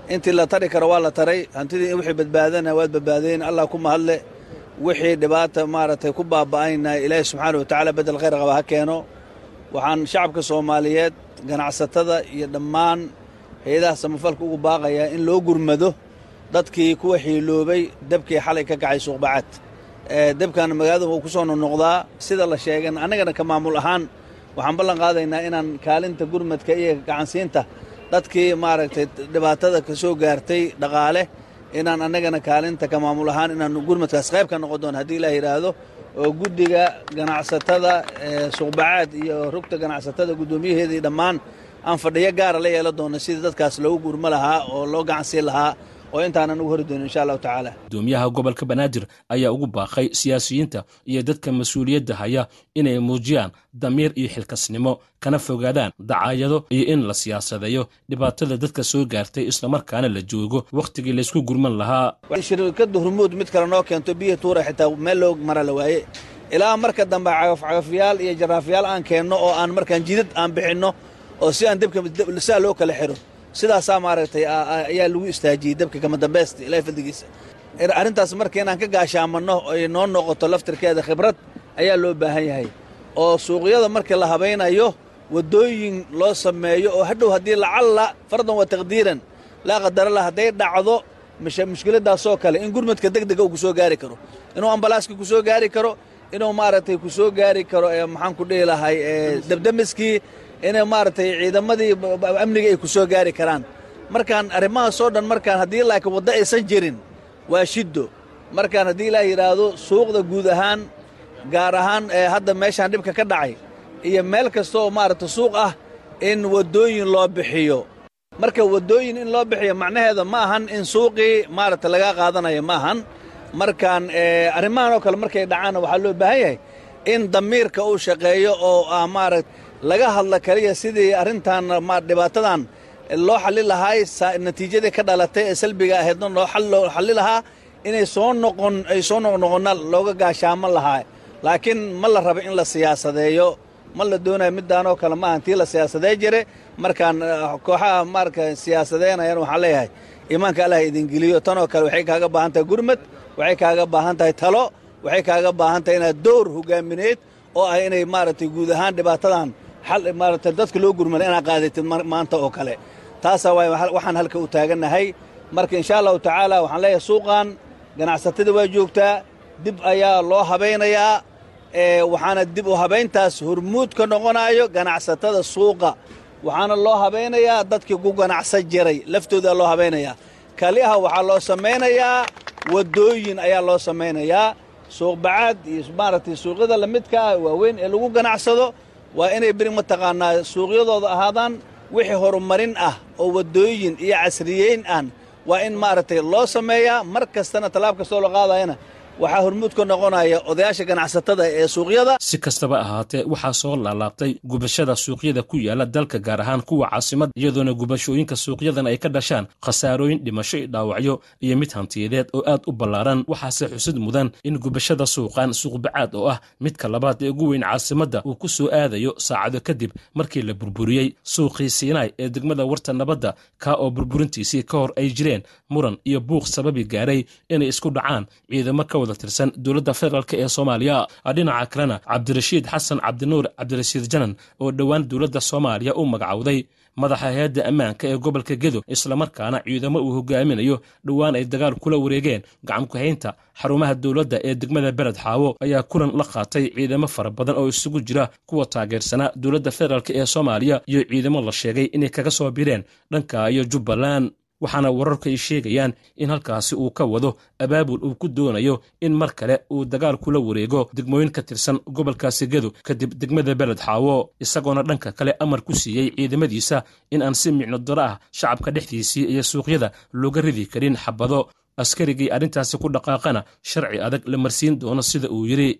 intii la tari karo waa la taray hantidii wixii badbaadana waad badbaadeen allah ku mahadle wixii dhibaata maaragtay ku baaba'ayna ilaahay subxaanahu watacaala bedel khayr qaba ha keeno waxaan shacabka soomaaliyeed ganacsatada iyo dhammaan hay-adaha samafalka ugu baaqayaa in loo gurmado dadkii kuwa xiiloobay dabkii xalay ka kacay suuqbacaad dabkan magaalada wuu ku soo noqnoqdaa sida la sheegan annagana ka maamul ahaan waxaan ballan qaadaynaa inaan kaalinta gurmadka iyo gacansiinta dadkii maaragtay dhibaatada ka soo gaartay dhaqaale inaan annagana kaalinta ka maamul ahaan inaan gurmadkaas qayb ka noqon doono haddii ilaah yidhaahdo oo guddiga ganacsatada suuqbacaad iyo rugta ganacsatada guddoomiyaheedii dhammaan aan fadhiyo gaara la yeelan doono sidii dadkaas loogu gurmo lahaa oo loo gacansiin lahaa oo intaanan ugu hori doonin insha allahu tacaala gudoomiyaha gobolka banaadir ayaa ugu baaqay siyaasiyiinta iyo dadka mas-uuliyadda haya inay muujiyaan damiir iyo xilkasnimo kana fogaadaan dacaayado iyo in la siyaasadeeyo dhibaatada dadka soo gaartay islamarkaana la joogo wakhtigii laysku gurman lahaa shirkadda hormuud mid kale noo keento biyo tuura xitaa meel loo mara la waaye ilaa marka dambe cagafcagafyaal iyo jaraafiyaal aan keenno oo aan markaan jidad aan bixinno oo si aan dabka saa loo kala xiro sidaasaa maaragtay ayaa lagu istaajiyey dabka kama dambaysta ilaahay fadligiisa arrintaas marka inaan ka gaashaamanno ay noo noqoto laftirkeeda khibrad ayaa loo baahan yahay oo suuqyada markii la habaynayo waddooyin loo sameeyo oo hadhow haddii lacalla fardan wa taqdiiran laa qadarala hadday dhacdo mushkiladaasoo kale in gurmadka degdega uu ku soo gaari karo inuu ambalaaska ku soo gaari karo inuu maaragtay ku soo gaari karo maxaan ku dhihi lahay dabdamiskii inay maaragtay ciidamadii amniga ay ku soo gaari karaan markaan arrimahaasoo dhan markaan haddii laakiin waddo aysan jirin waa shiddo markaan haddii ilaah yidhaahdo suuqda guud ahaan gaar ahaan hadda meeshaan dhibka ka dhacay iyo meel kasta oo maaragtay suuq ah in waddooyin loo bixiyo marka waddooyin in loo bixiyo macnaheeda ma ahan in suuqii maaragtay laga qaadanayo ma ahan markaan arrimahan oo kale markay dhacaanna waxaa loo baahan yahay in damiirka uu shaqeeyo oo ah maaragta laga hadla kaliya sidii arrintan dhibaatadan loo xalli lahaay natiijadii ka dhalatay ee salbiga ahaydna loo xalli lahaa inay soo noqon ay soo noqnoqonna looga gaashaaman lahaa laakiin ma la rabo in la siyaasadeeyo ma la doonayo midaanoo kale ma ahan tii la siyaasadee jire markaan kooxaha marka siyaasadeenayaan waxaan leeyahay iimaanka allah idin geliyo tanoo kale waxay kaaga baahan tahay gurmad waxay kaaga baahan tahay talo waxay kaaga baahan tahay inaad door hogaamineed oo ah inay maaragtay guud ahaan dhibaatadan xal maaragtay dadka loo gurmada inaad qaadatid maanta oo kale taasaa waay waxaan halka u taagannahay marka insha allahu tacaala waxaan leeyahay suuqan ganacsatada waa joogtaa dib ayaa loo habaynayaa waxaana dib u habayntaas hormuud ka noqonayo ganacsatada suuqa waxaana loo habaynayaa dadkii ku ganacsan jiray laftooda loo habaynayaa kaliyaha waxaa loo samaynayaa waddooyin ayaa loo samaynayaa suuqbacaad iyo maaragtay suuqyada lamidka ah waaweyn ee lagu ganacsado waa inay beri mataqaanaa suuqyadooda ahaadaan wixii horumarin ah oo waddooyin iyo casriyeyn ah waa in maaragtay loo sameeyaa mar kastana tallaab kastoo la qaadayana waxaa hormuud ka noqonaya odayaasha ganacsatada ee suuqyada si kastaba ahaatee waxaa soo laalaabtay gubashada suuqyada ku yaala dalka gaar ahaan kuwa caasimadda iyadoona gubashooyinka suuqyadan ay ka dhashaan khasaarooyin dhimasho iyo dhaawacyo iyo mid hantiyadeed oo aad u ballaaran waxaase xusid mudan in gubashada suuqan suuqbacaad oo ah midka labaad ee ugu weyn caasimadda uu ku soo aadayo saacado kadib markii la burburiyey suuqii siinaay ee degmada warta nabadda kaa oo burburintiisii ka hor ay jireen muran iyo buuq sababi gaaray inay isku dhacaan ciidamo ka tirsan dowladda federaalk ee soomaaliya dhinaca kalena cabdirashiid xasan cabdinuur cabdirashiid janan oo dhowaan dowladda soomaaliya u magacowday madaxa hay-adda ammaanka ee gobolka gedo islamarkaana ciidamo uu hogaaminayo dhowaan ay dagaal kula wareegeen gacankuhaynta xarumaha dowladda ee degmada beled xaawo ayaa kulan la qaatay ciidamo fara badan oo isugu jira kuwa taageersanaa dowladda federaalk ee soomaaliya iyo ciidamo la sheegay inay kaga soo bireen dhanka iyo jubbaland waxaana wararku ay sheegayaan in halkaasi uu ka wado abaabul uu ku doonayo in mar kale uu dagaal kula wareego degmooyin ka tirsan gobolkaasi gedo kadib degmada beled xaawo isagoona dhanka kale amar ku siiyey ciidamadiisa in aan si micno daro ah shacabka dhexdiisii iyo suuqyada looga ridi karin xabado askarigii arrintaasi ku dhaqaaqana sharci adag la marsiin doono sida uu yidhi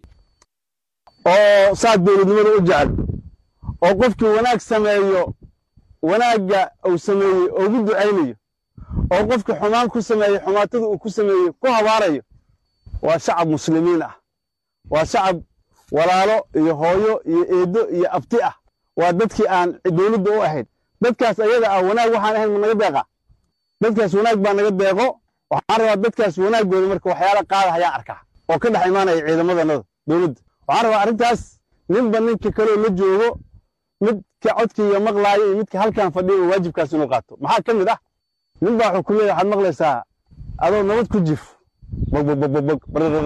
oo saad dowladnimada u jecel oo qofkii wanaag sameeyo wanaagga uu sameeyey ugu ducaynayo oo qofka xumaan ku sameeyey xumaatada uu ku sameeyey ku habaarayo waa shacab muslimiin ah waa shacab walaalo iyo hooyo iyo eedo iyo abti ah waa dadkii aan dowladda u ahayd dadkaas ayaga ah wanaag waxaan ahayn ma naga deeqa dadkaas wanaag baa naga deeqo waxaan rabaa dadkaas wanaaggooda marka waxyaala qaada hayaan arkaa oo ka dhex imaanaya ciidamadannada dowladda waxaan rabaa arrintaas ninba ninka kaleo la joogo midka codkaiga maqlaayo iyo midka halkan fadhiya oo waajibkaas inuu qaato maxaa ka mid ah nin baa wuxuu ku leeyahay waxaad maqlaysaa adoo nabad ku jif bogbogbogbog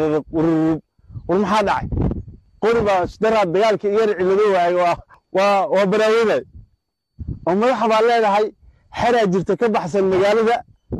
war maxaa dhacay qori baa daraad dagaalka iyara cillado waayay waa waa baraaweynay oo madaxa baa leedahay xeraa jirta ka baxsan magaalada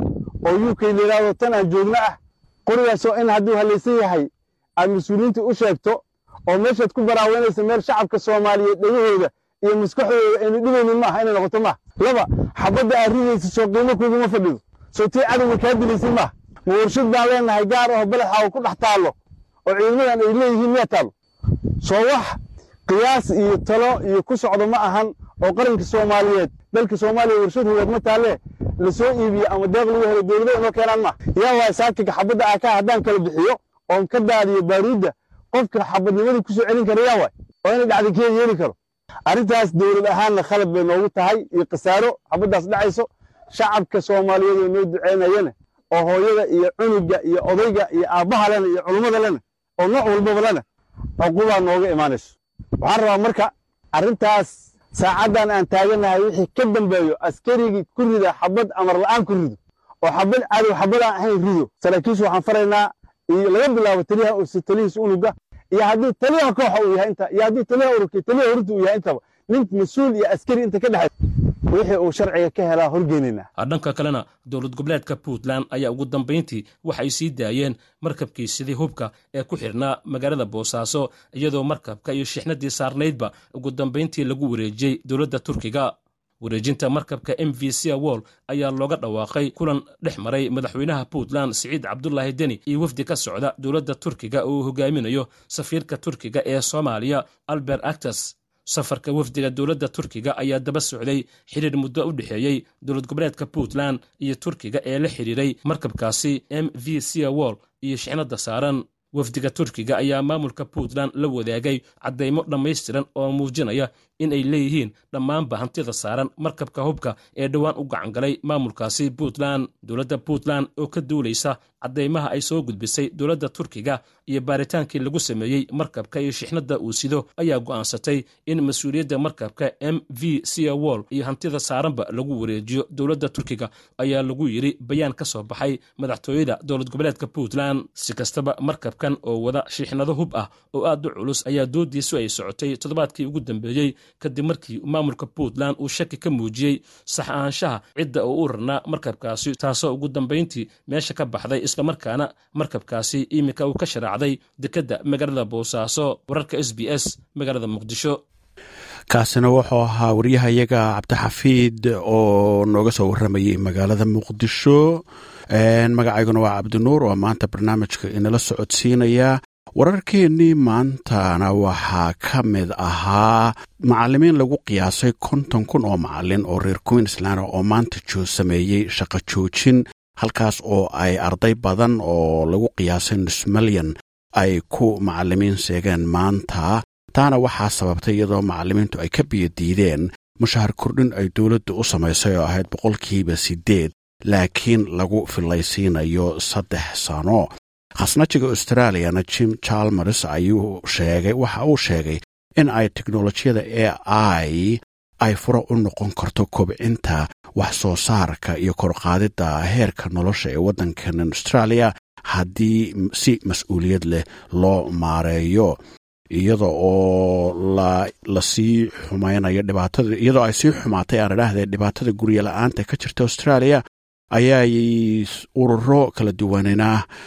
oo U K leedaado tan aan joogna ah qorigaasoo in hadduu halaysan yahay aad mas-uuliyiinta u sheegto oo meeshaad ku baraaweynaysa meel shacabka Soomaaliyeed dhagahooda iyo maskaxdooda aynu dhibaynin maaha inay noqoto maaha laba xabadda aad ridaysa soo qiimo kuguma fadhido soo tii cadowga kaa dilaysin maaha ma warshad baan leenahay gaar oo balaxa oo ku dhex taallo oo ciidamadan ay leeyihiin miyaa taallo soo wax qiyaas iyo talo iyo ku socdo ma ahan oo qaranka Soomaaliyeed dalka Soomaaliya warshad huwad ma taalle la soo iibiyo ama deeq lagu helo dowladda inoo keenaan ma yaa waa saakika xabadda aa ka haddaan kala bixiyo oon ka daadiyo baaruudda qofka xabadnimadii ku soo celin kara yaa waay oo inay dhacda kee yeeli karo arrintaas dowlad ahaanna khalad bay noogu tahay iyo khasaaro xabaddaas dhacayso shacabka Soomaaliyeed oo noo duceynayana oo hooyada iyo cunuga iyo odayga iyo aabbaha lena iyo culummada lena oo nooc walbaba lena cuqubaa nooga imaanayso waxaan rabaa marka arrintaas saacaddan aan taaganahay wixii ka dambeeyo askarigii ku rida xabad amar la'aan ku rido oo xabad cadow xabad aan ahayn rido saraakiishu waxaan faraynaa iyo laga bilaabo taliyaha oo taliyihiisa unuga iyo haddii taliyaha kooxa uu yahay inta iyo haddii taliyaha ururka taliyaha ururta uu yahay intaba nin mas-uul iyo askari inta ka dhexay wixii uu sharciga ka helaa horgeynayna dhanka kalena dowlad goboleedka Puntland ayaa ugu dambeyntii waxay sii daayeen markabkii sidii hubka ee ku xirnaa magaalada Boosaaso iyadoo markabka iyo shixnadii saarneydba ugu dambeyntii lagu wareejiyay dowladda Turkiga wareejinta markabka M V C Wall ayaa looga dhawaaqay kulan dhex maray madaxweynaha Puntland Siciid Cabdullaahi Deni iyo wafdi ka socda dowladda Turkiga oo hogaaminayo safiirka Turkiga ee Soomaaliya Albert Actas safarka wafdiga dowladda Turkiga ayaa daba socday xiriir muddo u dhaxeeyay dowlad goboleedka Puntland iyo Turkiga ee la xiriiray markabkaasi M V C Wall iyo shixnada saaran wafdiga Turkiga ayaa maamulka Puntland la wadaagay cadeymo dhammaystiran oo muujinaya in ay leeyihiin dhammaanba hantida saaran markabka hubka ee dhowaan u gacan galay maamulkaasi Puntland dowladda Puntland oo ka duulaysa cadeymaha ay soo gudbisay dowladda Turkiga iyo baaritaankii lagu sameeyey markabka iyo shixnada uu sido ayaa go'aansatay in mas'uuliyadda markabka M V C Wall iyo hantida saaranba lagu wareejiyo dowladda Turkiga ayaa lagu yiri bayaan ka soo baxay madaxtooyada dowlad goboleedka Puntland si kastaba markabkan oo wada shixnado hub ah oo aad u culus ayaa doodiisu ay socotay toddobaadkii ugu dambeeyay kadib markii maamulka Puntland uu shaki ka muujiyay sax ahaanshaha cidda oo u rarnaa markabkaasi taasoo ugu dambeyntii meesha ka baxday isla markaana markabkaasi imika uu ka sharaacday dekedda magaalada Boosaaso wararka S B S magaalada Muqdisho kaasina wuxuu ahaa wariyahayaga cabdixafiid oo nooga soo waramayay magaalada Muqdisho magacayguna waa cabdinuur oo maanta barnaamijka inala socodsiinaya wararkeennii maantana waxaa ka mid ahaa macallimiin lagu qiyaasay konton kun oo macallin oo reer Queensland oo maanta joo sameeyey shaqo joojin halkaas oo ay arday badan oo lagu qiyaasay nus milyan ay ku macallimiin seegeen maanta taana waxaa sababtay iyadoo macallimiintu ay ka biyadiideen mushahar kordhin ay dowladdu u samaysay oo ahayd boqolkiiba sideed laakiin lagu filaysiinayo saddex sano khasnajiga Australiana Jim Chalmers ayuu sheegay waxa uu sheegay in ay teknolojiyada A I ay furo u noqon karto kobcinta wax soo saarka iyo kor qaadida heerka nolosha ee waddankan Australia haddii si mas'uuliyad leh loo maareeyo iyada oo la la sii xumaynayo dhibaatada iyadoo ay sii xumaatay aan idhaahdee dhibaatada guryo la'aanta ka jirta Australia ayay ururo kala duwanina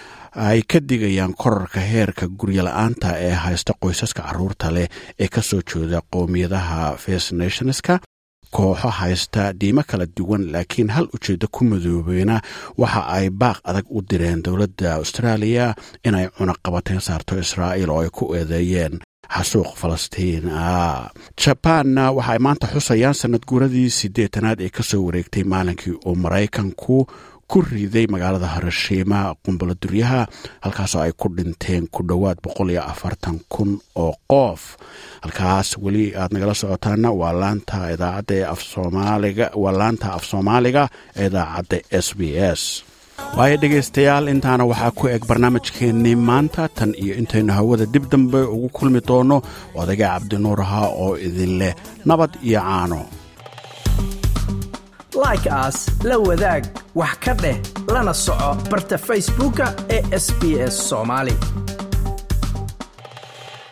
ay ka digayaan korarka heerka guryo la'aanta ee haysta qoysaska carruurta leh ee ka soo jeeda qowmiyadaha First Nationska kooxo haysta diimo kala duwan laakiin hal ujeeddo ku madoobeena waxa ay baaq adag u direen dowladda Australia inay cunaqabateen saarto Israa'iil oo ay ku eedeeyeen xasuuq Falastiin ah Japanna waxay maanta xusayaan sanad guuradii siddeetanaad ee ka soo wareegtay maalinkii uu Maraykanku ku riday magaalada Hiroshima qunbalo duryaha halkaasoo ay ku dhinteen ku dhowaad boqol iyo afartan kun oo qof. halkaas weli aad nagala socotaana waa laanta idaacadda af Soomaaliga waa laanta af Soomaaliga idaacadda S B S. waayo dhegaystayaal intaana waxaa ku eg barnaamijkeennii maanta tan iyo intaynu hawada dib dambe ugu kulmi doono odayga Cabdinuuraha oo idin leh nabad iyo caano. like as la wadaag wax ka dheh lana soco barta Facebooka ee S B S Somali.